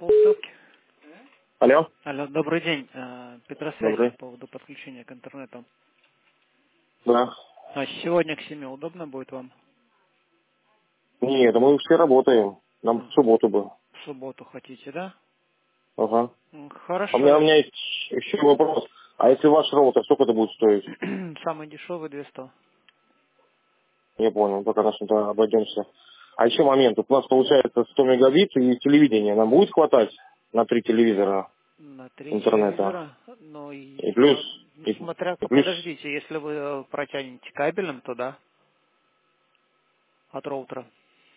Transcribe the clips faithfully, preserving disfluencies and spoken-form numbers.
Полставки. Алло. Алло, добрый день. Э, Петросвязь Добрый. по поводу подключения к интернету. Да. А сегодня к семи удобно будет вам? Нет, мы все работаем. Нам в М, субботу бы. В субботу хотите, да? Ага. М, А у Хорошо. меня, у меня есть еще вопрос. А если ваш роутер, сколько это будет стоить? Самый дешевый двести. Не понял, пока на что-то обойдемся. А еще момент. Вот у нас получается сто мегабит и телевидение. Нам будет хватать на три телевизора На три интернета? телевизора. Ну и И плюс, смо- и, смотря, и плюс подождите, если вы э, протянете кабелем, то да, от роутера.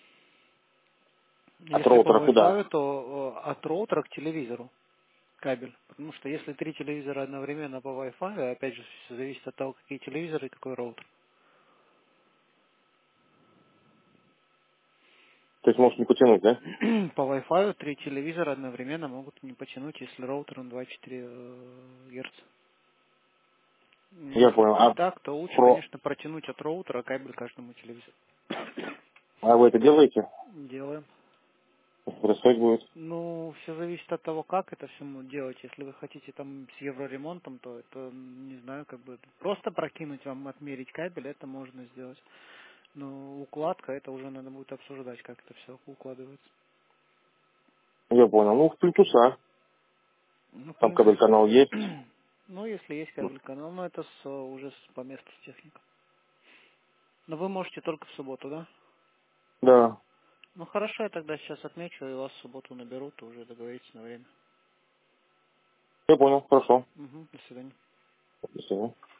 от Если по роутера куда? Wi-Fi, то э, от роутера к телевизору кабель. Потому что если три телевизора одновременно по Wi-Fi, опять же, всё зависит от того, какие телевизоры и какой роутер. То есть может не потянуть, да? По Wi-Fi три телевизора одновременно могут не потянуть, если роутер на двадцать четыре э, Гц. Я Если понял. А так, то лучше, про... конечно, протянуть от роутера кабель каждому телевизору. А вы это делаете? Делаем. Это стоить будет? Ну, все зависит от того, как это все делать. Если вы хотите там с евроремонтом, то это, м, не знаю, как бы просто прокинуть вам, отмерить кабель, это можно сделать. Но укладка, это уже надо будет обсуждать, как это все укладывается. Я понял. Ну, в плинтуса. Ну, в Там кабель принципе, канал есть. ну, если есть кабель канал, но это с, уже с- по месту с техникой. Но вы можете только в субботу, да? Да. Ну хорошо, я тогда сейчас отмечу, и вас в субботу наберут, уже договоритесь на время. Я понял. Хорошо. Угу, до свидания. До свидания.